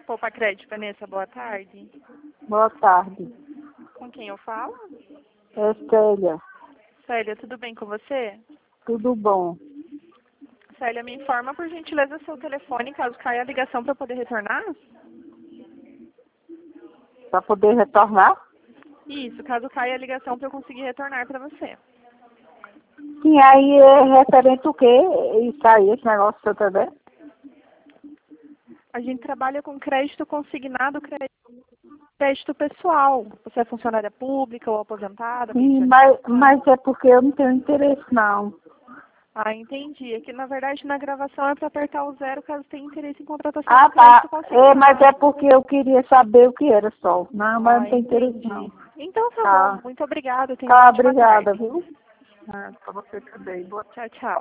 Poupa Crédito, Vanessa, boa tarde. Boa tarde. Com quem eu falo? É Célia. Célia, tudo bem com você? Tudo bom? Célia, me informa por gentileza seu telefone, caso caia a ligação para eu poder retornar? Para poder retornar? Isso, caso caia a ligação para eu conseguir retornar para você. Sim, aí é referente o quê? Isso aí, esse negócio seu também? A gente trabalha com crédito consignado, crédito pessoal. Você é funcionária pública ou aposentada, Sim, pensionista? mas é porque eu não tenho interesse, não. Ah, entendi. É que, na verdade, na gravação é para apertar o 0 caso tenha interesse em contratação Ah, de tá. crédito É, mas consignado. é porque eu queria saber o que era só. Não, mas Ah, não tem interesse, não. entendi. Então tá bom. Tá. Muito obrigada. Tenha uma Tá, ótima obrigada, tarde. viu? Ah, para você também. Boa Tchau, tchau.